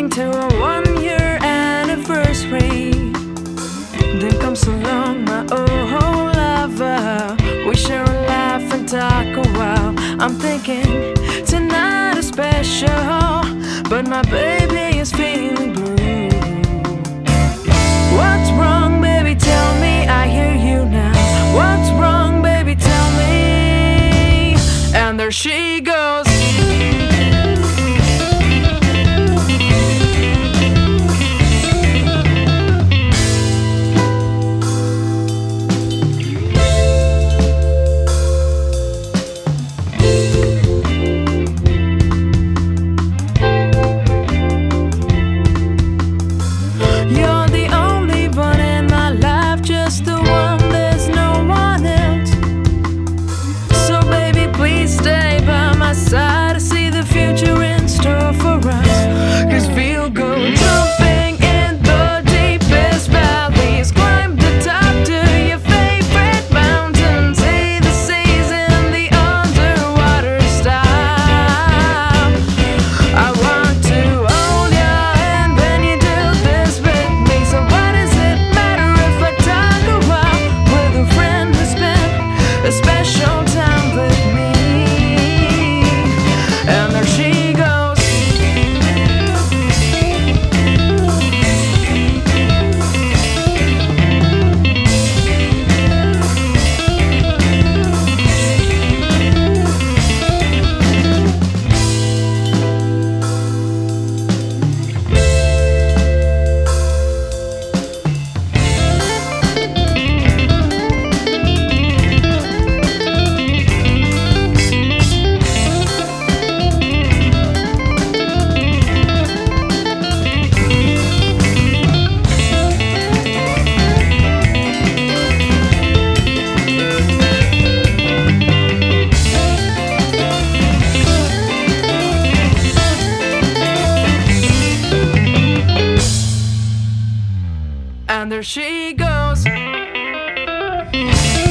counting to a 1-year anniversary. Then comes along my old lover. We share a laugh and talk a while. I'm thinking tonight is special, but my baby is feeling blue. What's wrong, baby? Tell me, I hear you now. What's wrong, baby? Tell me. And there she goes. And there she goes.